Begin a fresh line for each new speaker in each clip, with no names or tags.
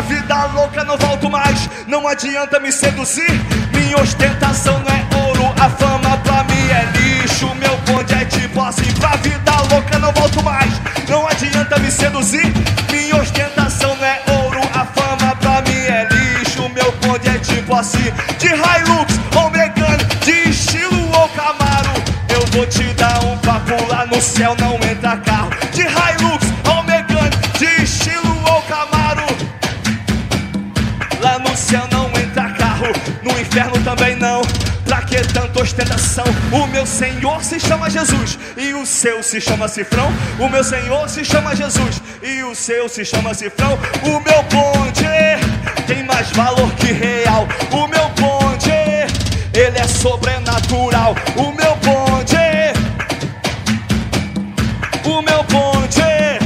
pra vida louca não volto mais. Não adianta me seduzir, minha ostentação não é ouro, a fama pra mim é lixo. Meu bonde é tipo assim, pra vida louca não volto mais. Não adianta me seduzir, minha ostentação não é ouro, a fama pra mim é lixo. Meu bonde é tipo assim, de Hilux ou Megane, de estilo ou Camaro. Eu vou te dar um papo, lá no céu não entra carro. De Hilux ou Megane, de estilo ou Camaro. Lá no céu não entra carro, no inferno também não. Pra que tanta ostentação? O meu Senhor se chama Jesus e o seu se chama Cifrão. O meu Senhor se chama Jesus e o seu se chama Cifrão. O meu bonde tem mais valor que real. O meu bonde, ele é sobrenatural. O meu bonde, o meu bonde.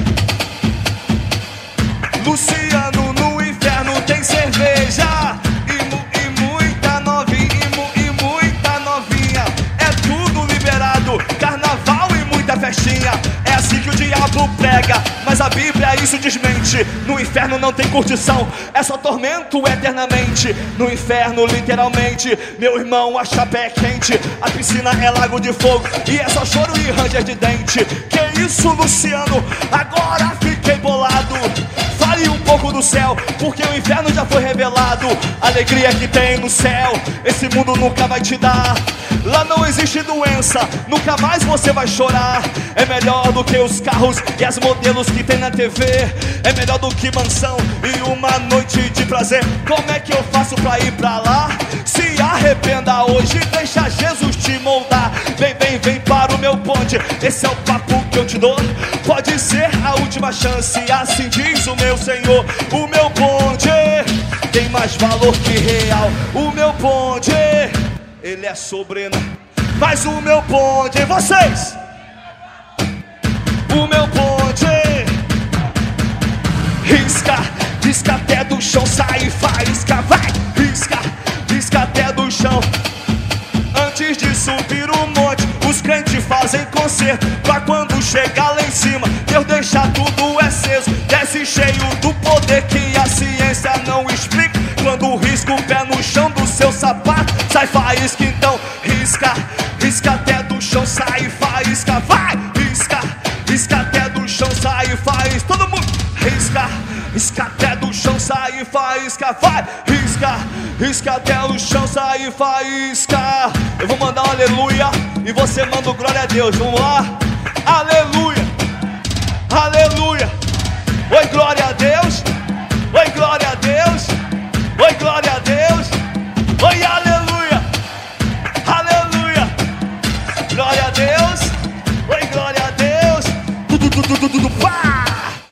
Luciano, no inferno tem cerveja e muita novinha, e muita novinha. É tudo liberado, carnaval e muita festinha. É assim que o diabo prega, mas a Bíblia isso desmente. No inferno não tem curtição, é só tormento eternamente. No inferno literalmente, meu irmão, a chapa é quente. A piscina é lago de fogo e é só choro e ranger de dente. Que isso, Luciano, agora fiquei bolado. Fale um pouco do céu, porque o inferno já foi revelado. A alegria que tem no céu, esse mundo nunca vai te dar. Lá não existe doença, nunca mais você vai chorar. É melhor do que os carros e as modelos que tem na TV. É melhor do que mansão e uma noite de prazer. Como é que eu faço pra ir pra lá? Se arrependa hoje, deixa Jesus te moldar. Vem, vem, vem para o meu bonde, esse é o papo que eu te dou. Pode ser a última chance, assim diz o meu Senhor. O meu bonde tem mais valor que real. O meu bonde, ele é sobrenatural. Mas o meu bonde, vocês, o meu bonde risca, risca até do chão, sai e faísca, vai, risca, risca até do chão. Antes de subir o monte, os crentes fazem concerto, pra quando chegar lá em cima, Deus deixa tudo aceso. Desce cheio do poder que a ciência não explica. Quando risca o pé no chão do seu sapato, sai faísca. Então risca, risca até do chão, sai faísca, vai, risca, risca até do chão, sai faísca. Todo mundo risca, risca até do chão, sai faísca, vai, risca, risca até o chão, sai faísca. Eu vou mandar um aleluia e você manda um glória a Deus. Vamos lá, aleluia, aleluia. Oi, glória a Deus.